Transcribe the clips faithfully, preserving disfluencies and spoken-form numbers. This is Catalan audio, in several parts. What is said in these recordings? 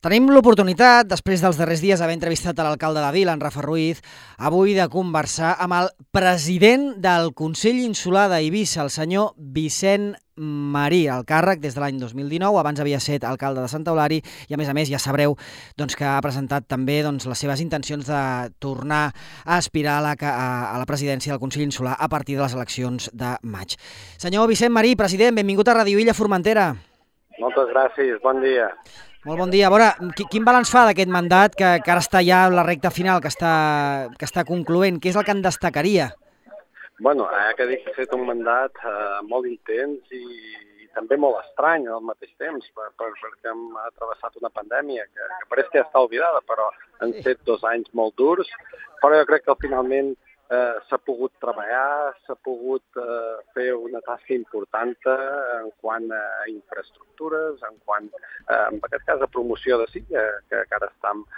Tenim l'oportunitat, després dels darrers dies haver entrevistat a l'alcalde de Vila, en Rafa Ruiz, avui de conversar amb el president del Consell Insular d'Eivissa, el senyor Vicent Marí, al càrrec des de l'any dos mil dinou, abans havia estat alcalde de Santa Eulària i a més a més ja sabreu doncs, que ha presentat també doncs, les seves intencions de tornar a aspirar a la, a, a la presidència del Consell Insular a partir de les eleccions de maig. Senyor Vicent Marí, president, benvingut a Radio Illa Formentera. Moltes gràcies, bon dia. Molt bon dia. A veure, quin balanç fa d'aquest mandat que, que ara està ja en la recta final, que està, que està concloent? Què és el que en destacaria? Bueno, eh, que dic que ha fet un mandat eh, molt intens i, i també molt estrany al mateix temps, per, per, perquè hem travessat una pandèmia que, que pareix que ja està oblidada, però han estat dos anys molt durs, però jo crec que finalment eh, s'ha pogut treballar, s'ha pogut eh, fer una tasca important en quant a infraestructures, en quant, eh, en aquest cas, a promoció de Silla, que, que ara estem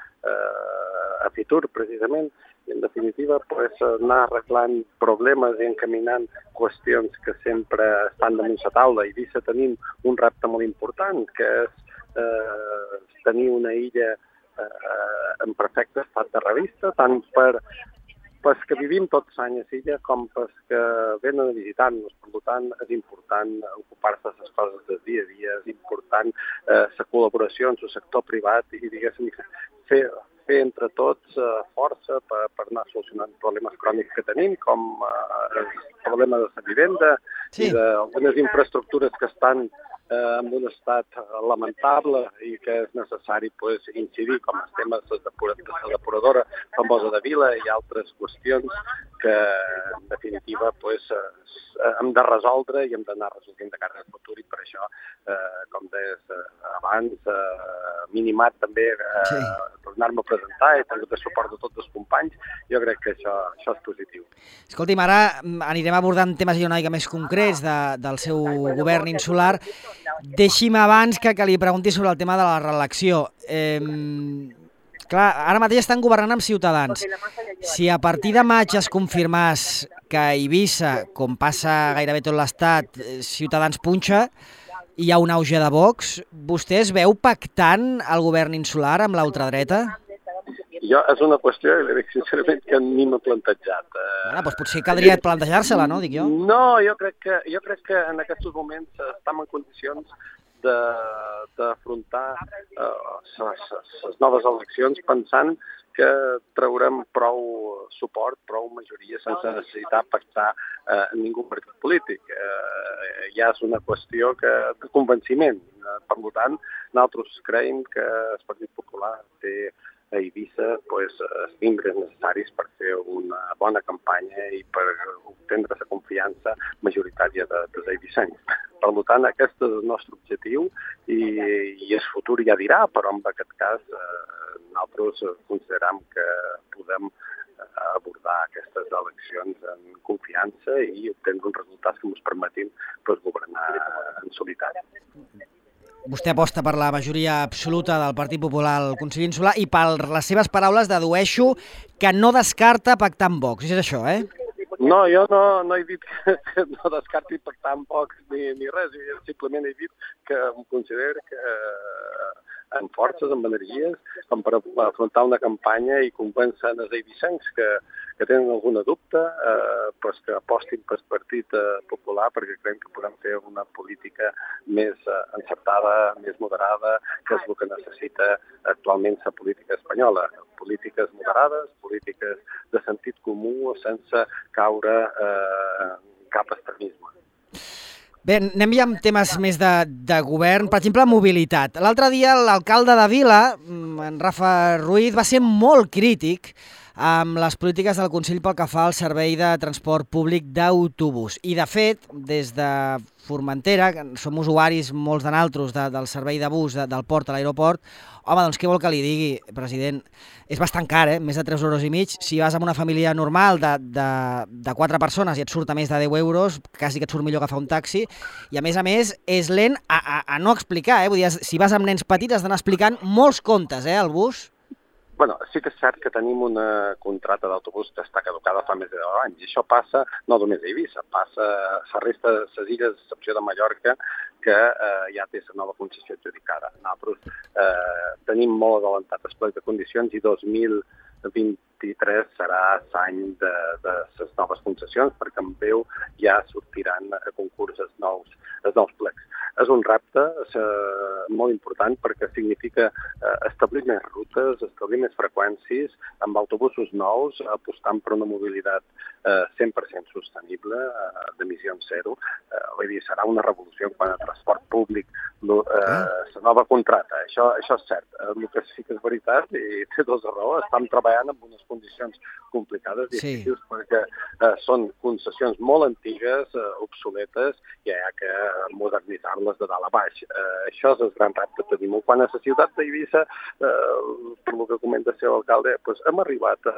eh, a Fitur, precisament, i en definitiva pues, anar arreglant problemes i encaminant qüestions que sempre estan damunt la taula. I Eivissa tenim un repte molt important, que és eh, tenir una illa eh, en perfecte estat de revista, tant per pels que vivim tots anys a Silla com pels que venen a visitar-nos. Per tant, és important ocupar-se de les coses del dia a dia, és important eh, la col·laboració amb el sector privat i, diguéssim, fer fer entre tots eh, força per, per anar solucionant problemes crònics que tenim, com eh, el problema de la vivenda sí. i d'algunes infraestructures que estan eh, en un estat lamentable i que és necessari pues, incidir, com el tema de la depuradora famosa de Vila i altres qüestions que, en definitiva, pues, eh, hem de resoldre i hem d'anar resolvent de cara al futur i per això, eh, com deies eh, abans, eh, minimat també eh, sí. tornar-me a presentar i tenir el suport de tots els companys, jo crec que això, això és positiu. Escolti'm, ara anirem abordant temes una mica més concrets de, del seu govern insular. Deixi'm abans que, que li pregunti sobre el tema de la reelecció. Eh, clar, ara mateix estan governant amb Ciutadans. Si a partir de maig es confirmés que a Eivissa, com passa gairebé tot l'Estat, Ciutadans punxa, hi ha un auge de Vox, vostè es veu pactant el govern insular amb l'ultradreta? Jo, és una qüestió, i li dic sincerament, que ni m'he plantejat. Ah, doncs potser caldria plantejar-se-la, no, dic jo? No, jo crec que, jo crec que en aquests moments estem en condicions d'afrontar les noves eleccions pensant que traurem prou suport, prou majoria, sense necessitar pactar eh, ningú partit polític. Eh, ja és una qüestió que, de convenciment. Eh, per tant, nosaltres creiem que el Partit Popular té a Eivissa pues, els timbres necessaris per fer una bona campanya i per obtenir la confiança majoritària de, dels eivissencs. Per tant, aquest és el nostre objectiu i, i el futur ja dirà, però en aquest cas eh, nosaltres considerem que podem abordar aquestes eleccions en confiança i obtenir uns resultats que ens permetin pues, governar en solitari. Vostè aposta per la majoria absoluta del Partit Popular al Consell Insular i per les seves paraules dedueixo que no descarta pactar amb Vox. És això, eh? No, jo no, no he dit que no descarti pactar amb Vox ni, ni res. Jo simplement he dit que em considero que amb forces, amb energies, com per afrontar una campanya i convèncer els eivissencs que, que tenen alguna dubte, eh, pues que apostin pel Partit eh, Popular perquè creiem que podem fer una política més eh, encertada, més moderada, que és el que necessita actualment la política espanyola. Polítiques moderades, polítiques de sentit comú, sense caure eh, en cap extremisme. Bé, anem ja amb temes més de, de govern, per exemple, mobilitat. L'altre dia l'alcalde de Vila, en Rafa Ruiz, va ser molt crític amb les polítiques del Consell pel que fa al servei de transport públic d'autobús. I, de fet, des de Formentera, que som usuaris, molts de naltros, de, del servei de bus de, del port a l'aeroport, home, doncs què vol que li digui, president? És bastant car, eh? Més de tres euros i mig. Si vas amb una família normal de, de, de quatre persones i et surt a més de deu euros, quasi que et surt millor agafar un taxi. I, a més a més, és lent a, a, a no explicar, eh? Vull dir, si vas amb nens petits has d'anar explicant molts contes, eh, al bus. Bueno, sí que és cert que tenim una contracta d'autobús que està caducada fa més de deu anys, i això passa no només a Eivissa, passa a la resta de les illes, a excepció de Mallorca, que eh, ja té la nova concessió adjudicada. Nosaltres eh, tenim molt adelantat el plec de condicions i dos mil vint-i-tres serà l'any de, de les noves concessions, perquè en breu ja sortiran a concurs els nous, els nous plecs. És un repte eh, molt important perquè significa eh, establir més rutes, establir més freqüències amb autobusos nous, apostant per una mobilitat eh, cent per cent sostenible, eh, d'emissions zero. Eh, vull dir, serà una revolució quant a transport públic, lo, eh, la nova contracta. Això, això és cert. El que sí que és veritat, i té dos de raó, estem treballant en unes condicions complicades, difícils, sí. perquè eh, són concessions molt antigues, eh, obsoletes, i hi ha que modernitzar-les de dalt a baix. Eh, això és el gran repte que tenim. Quan a la ciutat d'Eivissa, eh, per el que comenta el seu alcalde, doncs hem arribat a,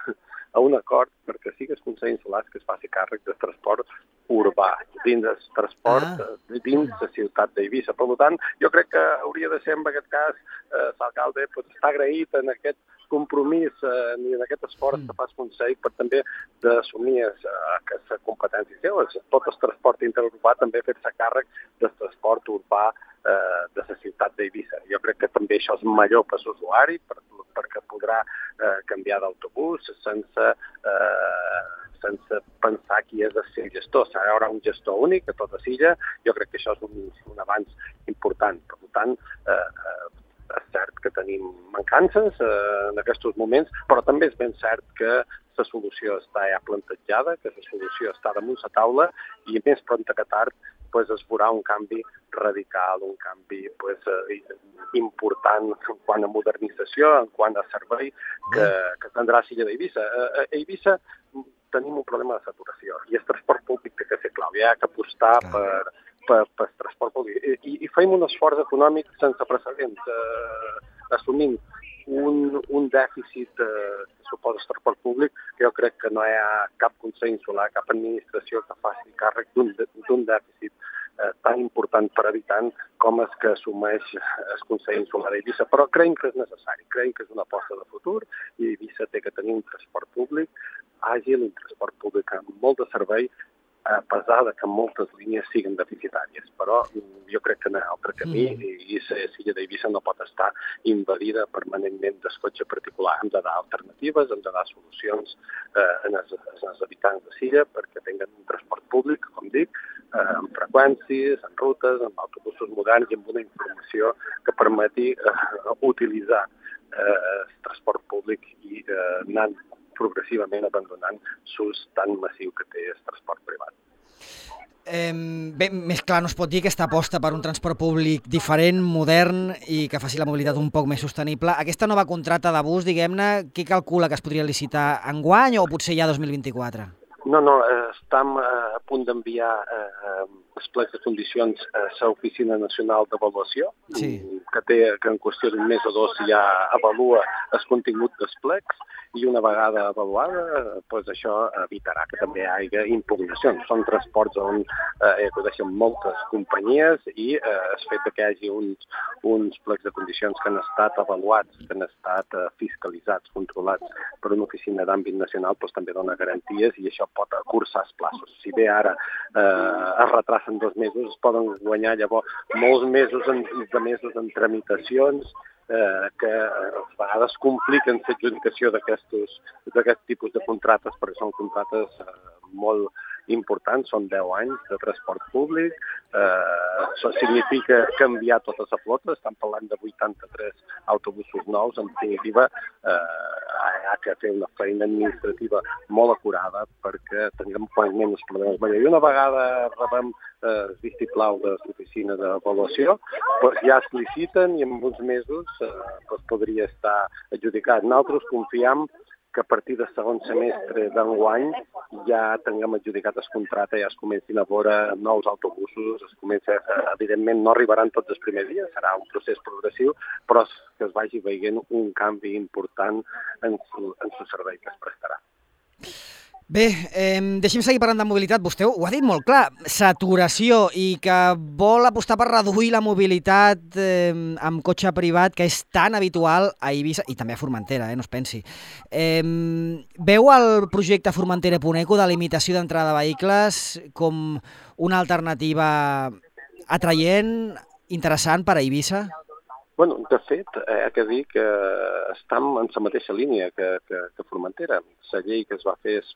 a un acord perquè sí que el Consell Insular que es faci càrrec del transport urbà, dins del transport, ah. dins la ciutat d'Eivissa. Per tant, jo crec que hauria de ser, en aquest cas, eh, l'alcalde doncs, està agraït en aquest compromís eh, ni en aquest esforç mm. que fa el Consell per també d'assumir eh, aquesta competència seva. Tot el transport interurbà també fer-se càrrec del transport urbà eh, de la ciutat d'Eivissa. Jo crec que també això és millor per l'usuari, per, perquè podrà eh, canviar d'autobús sense, eh, sense pensar qui és el seu gestor. Hi haurà un gestor únic a tota l'illa. Jo crec que això és un, un avanç important. Per tant, eh, eh, és cert que tenim mancances eh, en aquests moments, però també és ben cert que la solució està ja plantejada, que la solució està damunt la taula i més prompte que tard pues, es veurà un canvi radical, un canvi pues, eh, important en quant a modernització, en quant a servei que, que tindrà l'illa d'Eivissa. A Eivissa tenim un problema de saturació i el transport públic té que ser clau. Hi ha que apostar per per, per transport públic. I, i fem un esforç econòmic sense precedents, eh, assumint un, un dèficit eh, que suposa el transport públic, que jo crec que no hi ha cap consell insular, cap administració que faci càrrec d'un dèficit eh, tan important per habitant com és que assumeix el Consell Insular d'Eivissa. Però creiem que és necessari, creiem que és una aposta de futur i Eivissa té que tenir un transport públic àgil, un transport públic amb molt de servei, a pesar de que moltes línies siguin deficitàries. Però jo crec que en l'altre camí mm. i l'illa d'Eivissa no pot estar invadida permanentment del cotxe particular. Hem de dar alternatives, hem de dar solucions eh, en els, els habitants de l'illa perquè tinguin un transport públic, com dic, eh, amb freqüències, en rutes, amb autobusos moderns i amb una informació que permeti eh, utilitzar eh, el transport públic i eh, anant progressivament abandonant l'ús tan massiu que té el transport privat. Eh, bé, més clar no es pot dir aquesta aposta per un transport públic diferent, modern i que faci la mobilitat un poc més sostenible. Aquesta nova contracta de bus, diguem-ne, qui calcula que es podria licitar enguany o potser ja dos mil vint-i-quatre? No, no, estem a punt d'enviar eh, els plecs de condicions a l'Oficina Nacional d'Avaluació, sí. que té que en qüestió d'un mes o dos ja avalua el contingut dels plecs i una vegada avaluada, doncs això evitarà que també hi hagi impugnacions. Són transports on eh, acudeixen moltes companyies i eh, el fet que hi hagi uns, uns plecs de condicions que han estat avaluats, que han estat eh, fiscalitzats, controlats per una oficina d'àmbit nacional, doncs també dona garanties i això pot acurçar els plaços. Si bé ara eh, es retracen dos mesos, es poden guanyar llavors molts mesos en, de mesos en tramitacions, Eh, que a vegades compliquen l'adjudicació d'aquest tipus de contractes, perquè són contractes eh, molt importants, són deu anys de transport públic, eh, això significa canviar tota la flota, estan parlant de vuitanta-tres autobusos nous, en definitiva eh, hi ha que fer una feina administrativa molt acurada perquè tinguem quan menys problemes. I una vegada rebem el eh, vistiplau de l'oficina d'avaluació, doncs ja es liciten i en uns mesos eh, doncs podria estar adjudicat. Nosaltres confiem que a partir del segon semestre d'enguany ja tinguem adjudicat el contracte, ja es comencin a veure nous autobusos, es comença, evidentment no arribaran tots els primers dies, serà un procés progressiu, però que es vagi veient un canvi important en el servei que es prestarà. Bé, eh, deixem seguir parlant de mobilitat. Vostè ho ha dit molt clar, saturació, i que vol apostar per reduir la mobilitat eh, amb cotxe privat, que és tan habitual a Eivissa, i també a Formentera, eh, no es pensi. Eh, veu el projecte Formentera-Puneco de limitació d'entrada de vehicles com una alternativa atraient, interessant per a Eivissa? Bueno, de fet, eh, que dir que estem en la mateixa línia que, que, que Formentera. La llei que es va fer és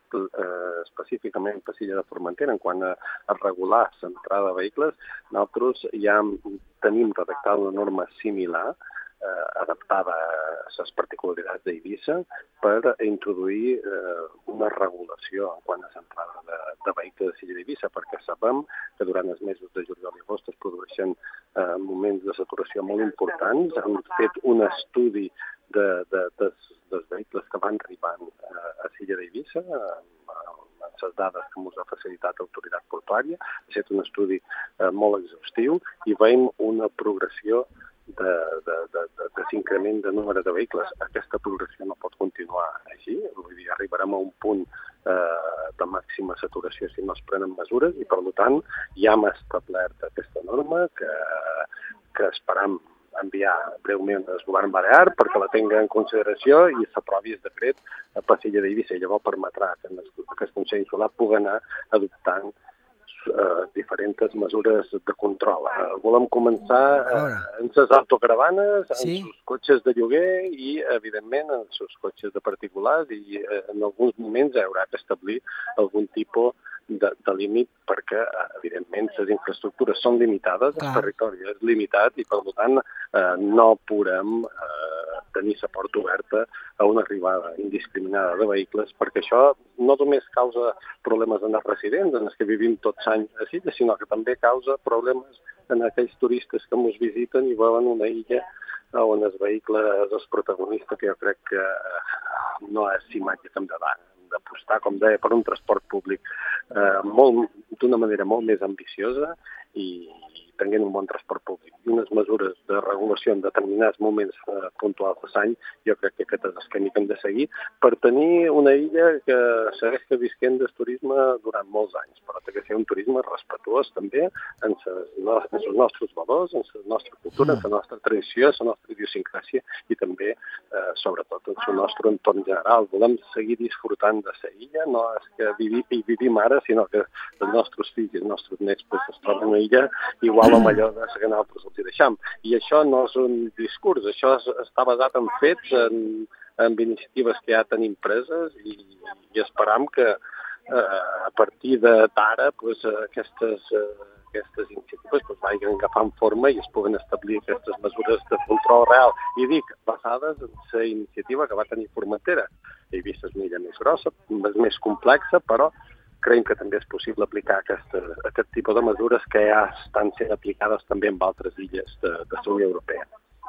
eh, específicament per l'illa de Formentera en quant a, a regular l'entrada de vehicles. Nosaltres ja tenim redactada una norma similar eh, adaptada a les particularitats d'Eivissa per introduir eh, una regulació en quant a l'entrada de, de vehicles de l'illa d'Eivissa, perquè sabem que durant els mesos de juliol i agost es produeixen eh, moments de saturació molt importants. Hem fet un estudi de, de, de, dels vehicles que van arribant a, a l'illa d'Eivissa, amb les dades que ens ha facilitat l'autoritat portuària. Ha estat un estudi eh, molt exhaustiu i veiem una progressió de, de, de, de, de l'increment de número de vehicles. Aquesta progressió no pot continuar així, vull dir, arribarem a un punt eh, de màxima saturació si no es prenen mesures i, per tant, ja hem establert aquesta norma que, que esperam enviar breument al govern balear perquè la tenga en consideració i s'aprovi el decret per l'illa d'Eivissa, i llavors permetrà que el Consell Insular pugui anar adoptant eh, diferents mesures de control. Eh, volem començar eh, en les autocaravanes, sí, en els cotxes de lloguer i, evidentment, en els cotxes de particulars, i eh, en alguns moments hi haurà que establir algun tipus de, de límit perquè, evidentment, les infraestructures són limitades, Clar. El territori és limitat i, per tant, eh, no podem eh, tenir la porta oberta a una arribada indiscriminada de vehicles, perquè això no només causa problemes en els residents, en els que vivim tots anys a Silla, sinó que també causa problemes en aquells turistes que ens visiten i veuen una illa on el vehicle és el protagonista, que jo crec que no és imatge que hem de dar. D'apostar, com deia, per un transport públic eh, molt, d'una manera molt més ambiciosa i, i tenint un bon transport públic i unes mesures de regulació en determinats moments eh, puntuals de l'any, jo crec que aquest és el camí que hem de seguir per tenir una illa que segueix que visquent del turisme durant molts anys, però té que ser un turisme respetuós també en els nostres valors, en la nostra cultura, en la nostra tradició, en la nostra idiosincràsia i també, eh, sobretot, en el nostre entorn general. Volem seguir disfrutant de la illa, no és que vivi, hi vivim ara, sinó que els nostres fills i els nostres nets pues, es troben a una illa igual a Mallorca que nosaltres els hi deixam. I això no és un discurs, això és, està basat en fets, en, en iniciatives que ja tenim preses i, i esperam que eh, a partir d'ara pues, aquestes, eh, aquestes iniciatives pues, vagin agafant forma i es puguen establir aquestes mesures de control real. I dic, basades en la iniciativa que va tenir Formentera. Eivissa és una illa més grossa, més complexa, però creiem que també és possible aplicar aquesta, aquest tipus de mesures que ja estan sent aplicades també en altres illes de, de la Unió Europea.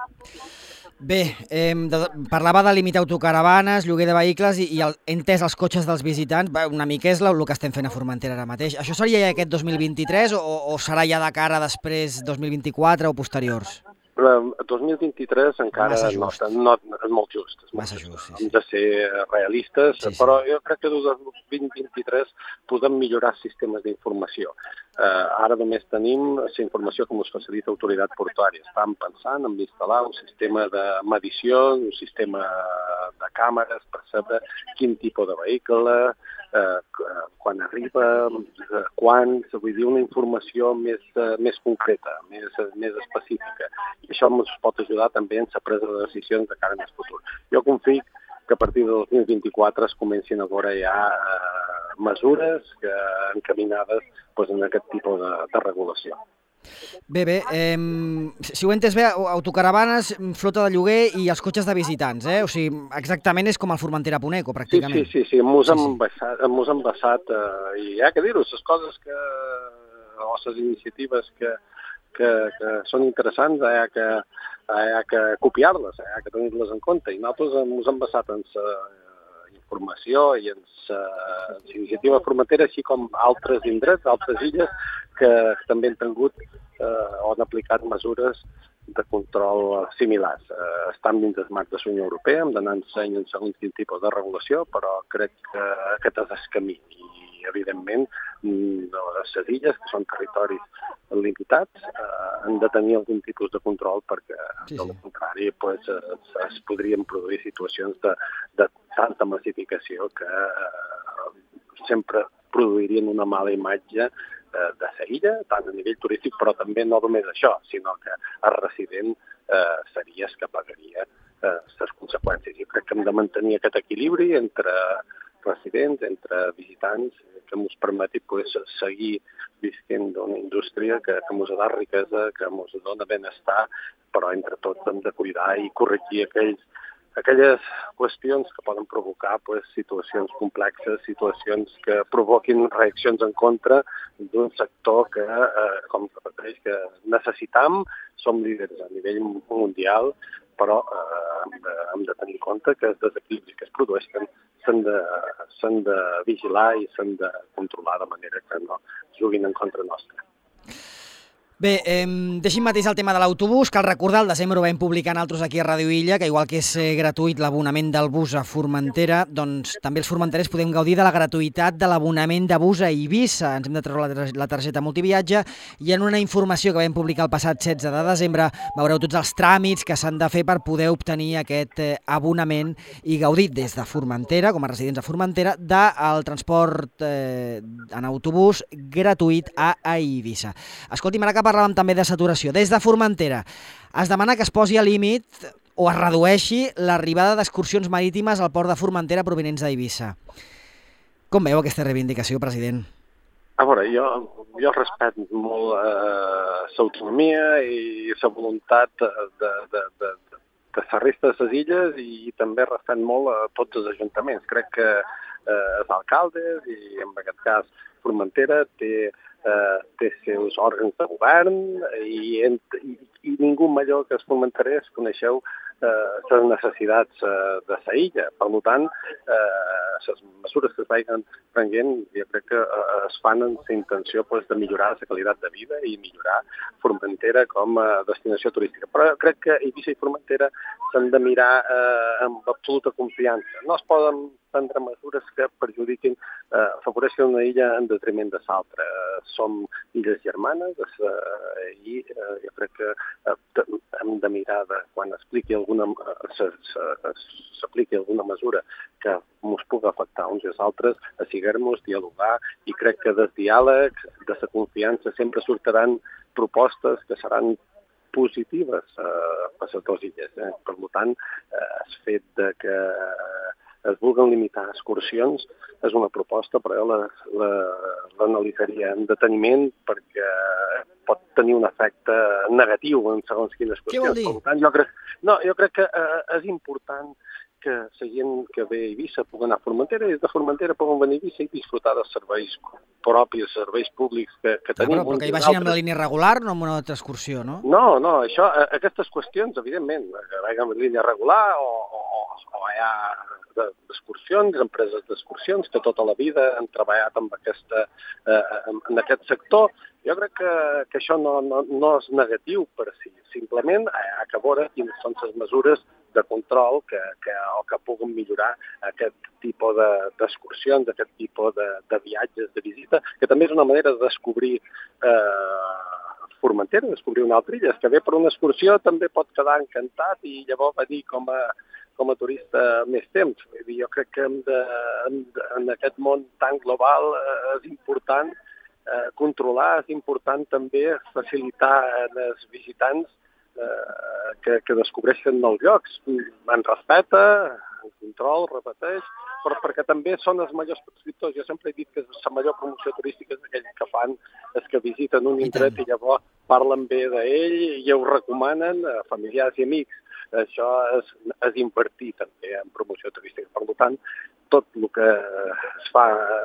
Bé, eh, de, parlava de limitar autocaravanes, lloguer de vehicles i, i el, entès els cotxes dels visitants, una mica és el que estem fent a Formentera ara mateix. Això seria ja aquest dos mil vint-i-tres o, o serà ja de cara després dos mil vint-i-quatre o posteriors? El dos mil vint-i-tres encara no, no, és molt just. És molt Massa just, sí, sí. Hem de ser realistes, sí, sí. Però jo crec que des del dos mil vint-i-tres podem millorar sistemes d'informació. Eh, ara només tenim la informació que ens facilita l'autoritat portuària. Estem pensant en instal·lar un sistema de medició, un sistema de càmeres per saber quin tipus de vehicle, eh, quan arriba, eh, quan, vull dir, una informació més, eh, més concreta, més, més específica. I això ens pot ajudar també en la presa de decisions de cara al futur. Jo confio que a partir de dos mil vint-i-quatre es comencin a veure ja eh, mesures que, encaminades pues, en aquest tipus de, de regulació. Bé, bé, eh, si ho he entès bé, autocaravanes, flota de lloguer i els cotxes de visitants, eh? O sigui, exactament és com el Formentera-Puneco, pràcticament. Sí, sí, sí, sí. Mos hem basat, mos hem basat eh, i hi ha que dir-ho, les coses que, o les iniciatives que, que, que són interessants, hi ha que, hi ha que copiar-les, hi ha que tenir-les en compte. I nosaltres ens hem basat en la informació i en la iniciativa Formentera, així com altres indrets, altres illes, que també han tingut eh, o han aplicat mesures de control similars. Eh, estan dins el marc de la Unió Europea, hem d'anar ensenyant segons quin tipus de regulació, però crec que aquest és el camí. I, evidentment, les illes, que són territoris limitats, eh, han de tenir algun tipus de control perquè, sí, sí. Del contrari, pues, es, es podrien produir situacions de, de tanta massificació que eh, sempre produirien una mala imatge de la illa, tant a nivell turístic, però també no només això, sinó que el resident eh, seria el que pagaria eh, les conseqüències. Jo crec que hem de mantenir aquest equilibri entre residents, entre visitants, que ens permeti pues, seguir visquent d'una indústria que, que ens dona riquesa, que ens dona benestar, però entre tots hem de cuidar i corregir aquells aquelles qüestions que poden provocar pues, situacions complexes, situacions que provoquin reaccions en contra d'un sector que, eh, com repeteix, que necessitam, som líders a nivell mundial, però eh, hem, de, hem de tenir en compte que els desequilibris que es produeixen s'han de, s'han de vigilar i s'han de controlar de manera que no juguin en contra nostra. Bé, eh, deixi'm mateix el tema de l'autobús. Cal recordar, el desembre ho vam publicar nosaltres aquí a Ràdio Illa, que igual que és eh, gratuït l'abonament del bus a Formentera, doncs també els formenterers podem gaudir de la gratuïtat de l'abonament de bus a Eivissa. Ens hem de treure la, la targeta multiviatge i en una informació que vam publicar el passat setze de desembre veureu tots els tràmits que s'han de fer per poder obtenir aquest eh, abonament i gaudir des de Formentera, com a residents a Formentera, del transport eh, en autobús gratuït a Eivissa. Escolti'm, ara que parlàvem també de saturació. Des de Formentera es demana que es posi a límit o es redueixi l'arribada d'excursions marítimes al port de Formentera provinents d'Eivissa. Com veu aquesta reivindicació, president? A veure, jo, jo respeto molt eh, l'autonomia i la voluntat de, de, de, de, de la resta de les illes i també respeto molt a tots els ajuntaments. Crec que eh, els alcaldes i en aquest cas Formentera té Uh, té seus òrgans de govern i, i, i ningú millor que els formenterers coneixeu uh, les necessitats uh, de la illa. Per tant, uh, les mesures que es vagin prenent jo crec que uh, es fan amb la intenció pues, de millorar la qualitat de vida i millorar Formentera com a destinació turística. Però crec que Eivissa i Formentera s'han de mirar uh, amb absoluta confiança. No es poden prendre mesures que perjudiquin, eh, afavoreixen una illa en detriment de l'altra. Eh, som illes germanes eh, i eh, jo crec que eh, hem de mirar de, quan expliqui alguna, eh, s'apliqui alguna mesura que ens pugui afectar uns i els altres, a seguir-nos, dialogar, i crec que des diàleg, de la confiança, sempre sortiran propostes que seran positives eh, per les dues illes. Eh? Per tant, eh, el fet de que eh, es vulguin limitar excursions és una proposta, però jo l'analitzaria amb deteniment perquè pot tenir un efecte negatiu en segons quines qüestions. Què vol dir? Per tant, jo crec, no, jo crec que eh, és important que la gent que ve a Eivissa pugui anar a Formentera i des de Formentera puguen venir a Eivissa i disfrutar dels serveis propis, serveis públics que, que tenim. Ah, però, però que hi vagin amb la línia regular, no amb una altra excursió, no? No, no, això, aquestes qüestions, evidentment, que vagin amb línia regular o, o, o hi ha d'excursions, empreses d'excursions que tota la vida han treballat amb aquesta, eh, en aquest sector. Jo crec que, que això no, no, no és negatiu per si. Simplement hi ha que veure quines són les mesures de control que, que, o que puguin millorar aquest tipus d'excursions, de, aquest tipus de, de viatges, de visita, que també és una manera de descobrir eh, Formentera, descobrir una altra illa. És que ve per una excursió també pot quedar encantat i llavors venir com a com a turista més temps. Jo crec que hem de, hem de, en aquest món tan global eh, és important eh, controlar, és important també facilitar als visitants eh, que, que descobreixen nous llocs. En respecte, en control, repeteix, però perquè també són els majors prescriptors. Jo sempre he dit que la major promoció turística és aquells que fan, és que visiten un indret i llavors parlen bé d'ell i ho recomanen a familiars i amics. Això és, és invertir també en promoció turística. Per tant, tot el que es fa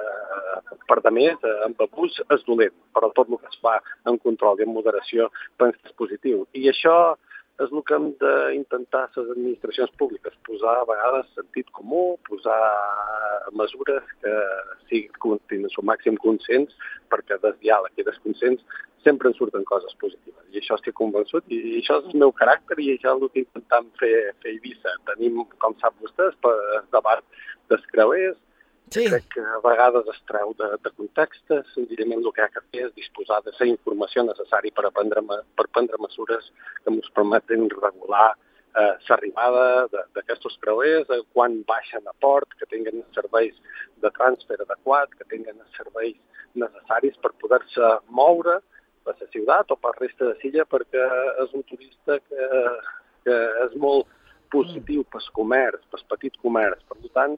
per de més amb abús és dolent, però tot el que es fa en control i en moderació penso que és positiu. I això és el que hem d'intentar les administracions públiques, posar a vegades sentit comú, posar mesures que siguin el màxim consens, perquè des diàleg i des consens sempre en surten coses positives. I això estic convençut, i això és el meu caràcter, i això és el que intentem fer, fer a Eivissa. Tenim, com sap vostès, el debat dels creuers, sí. Crec que a vegades es treu de, de context, senzillament el que ha de fer és disposar de la informació necessària per, aprendre, per prendre mesures que ens permeten regular eh, l'arribada d'aquests creuers, eh, quan baixen a port, que tinguin serveis de transfer adequat, que tinguin serveis necessaris per poder-se moure per la ciutat o per la resta de l'illa, perquè és un turista que, que és molt positiu pel comerç, pel petit comerç. Per tant,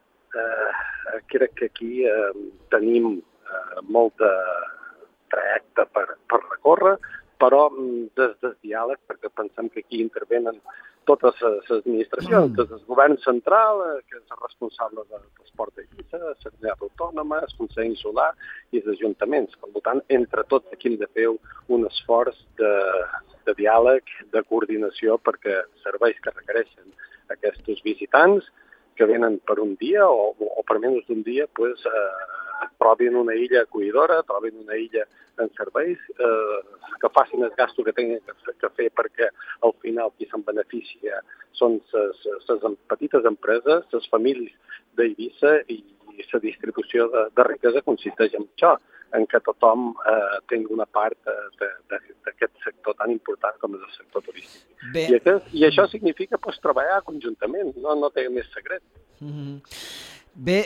Eh, crec que aquí eh, tenim eh, molt de trajecte per, per recórrer, però des del diàleg, perquè pensem que aquí intervenen totes les administracions, mm. des del govern central, eh, que és el responsable del transport d'Eivissa, la comunitat autònoma, el Consell Insular i els ajuntaments. Per tant, entre tots aquí hem de fer un esforç de, de diàleg, de coordinació, perquè serveis que requereixen aquests visitants que venen per un dia o, o per menys d'un dia, pues, eh, trobin una illa acollidora, trobin una illa en serveis, eh, que facin el gasto que tinguin que fer, perquè al final qui se'n beneficia són les petites empreses, les famílies d'Eivissa, i la distribució de, de riquesa consisteix en això, en què tothom eh, tingui una part d'aquest sector tan important com és el sector turístic. I, aquest, I això significa pues, treballar conjuntament, no, no té més secret. Mm-hmm. Bé,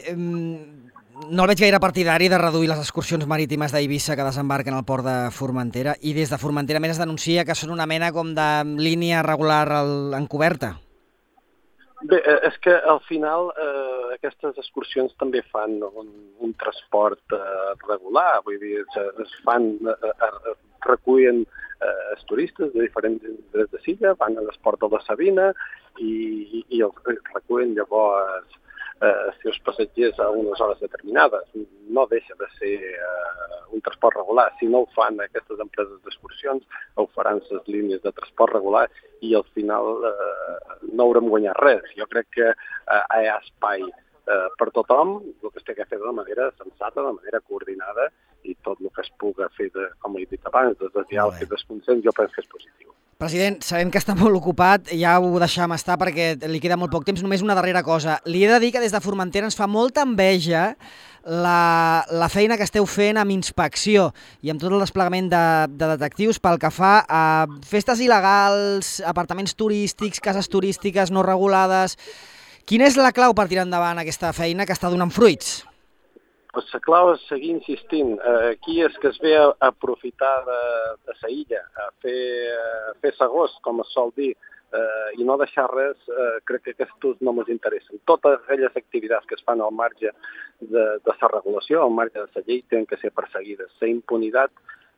no el veig gaire partidari de reduir les excursions marítimes d'Eivissa que desembarquen al port de Formentera, i des de Formentera més es denuncia que són una mena com de línia regular en coberta. Bé, és que al final eh, aquestes excursions també fan un, un transport eh, regular, vull dir, es, es fan, eh, recullen eh, els turistes de diferents indrets de l'illa, van a l'esport de la Sabina i, i els recullen llavors eh, els seus passatgers a unes hores determinades. No deixa de ser eh, un transport regular. Si no ho fan aquestes empreses d'excursions, ho faran les línies de transport regular i al final eh, no haurem guanyat res. Jo crec que eh, hi ha espai eh, per tothom, el que es té que fer de manera sensata, de manera coordinada, i tot el que es puga fer, de, com he dit abans, des de diàleg i des consens, jo penso que és positiu. President, sabem que està molt ocupat, ja ho deixam estar perquè li queda molt poc temps. Només una darrera cosa. Li he de dir que des de Formentera ens fa molta enveja la, la feina que esteu fent amb inspecció i amb tot el desplegament de, de detectius pel que fa a festes il·legals, apartaments turístics, cases turístiques no regulades. Quina és la clau per tirar endavant aquesta feina que està donant fruits? Pues la clau és seguir insistint. Aquí és que es ve a aprofitar de, de la illa, a fer, a fer segós, com es sol dir, eh, i no deixar res, eh, crec que aquests no ens interessen. Totes aquelles activitats que es fan al marge de, de la regulació, al marge de la llei, tenen que ser perseguides. La impunitat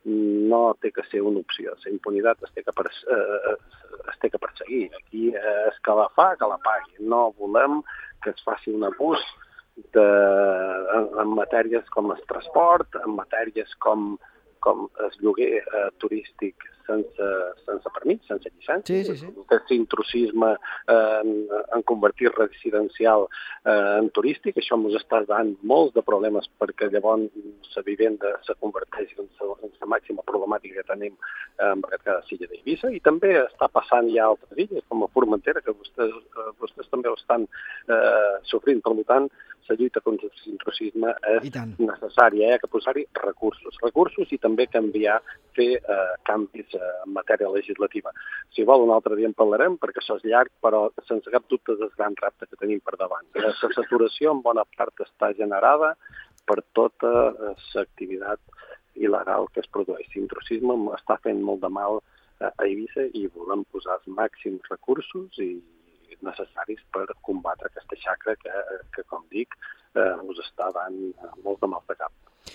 no té que ser una opció. La impunitat es té que, perse eh, es té que perseguir. Aquí eh, és que la fa, que la pagui. No volem que es faci un abús De, en, en matèries com el transport, en matèries com, com el lloguer eh, turístic sense, sense permís, sense llicència, sí, sí, sí. Aquest intrusisme eh, en, en convertir residencial eh, en turístic, això ens està dant molts de problemes perquè llavors la vivenda se converteix en la màxima problemàtica que tenim eh, en cada illa d'Eivissa, i també està passant ja a altres illes, com a Formentera, que vostès, eh, vostès també ho estan eh, sofrint. Per tant, la lluita contra l'intrusisme és necessària, hi ha que posar-hi recursos, recursos i també canviar, fer eh, canvis eh, en matèria legislativa. Si vol, un altre dia en parlarem, perquè això és llarg, però sense cap dubte és el gran repte que tenim per davant. La saturació en bona part està generada per tota l'activitat il·legal que es produeix. L'intrusisme està fent molt de mal a Eivissa i volem posar els màxims recursos i necessaris per combatre aquesta xacra que, que com dic, eh, us està dant molt de mal de cap.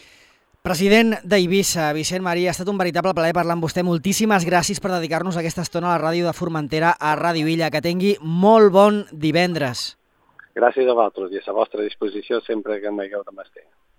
President d'Eivissa, Vicent Maria, ha estat un veritable plaer parlar amb vostè. Moltíssimes gràcies per dedicar-nos aquesta estona a la ràdio de Formentera, a Ràdio Illa. Que tingui molt bon divendres. Gràcies a vosaltres i a la vostra disposició sempre que m'hagueu de m'estar.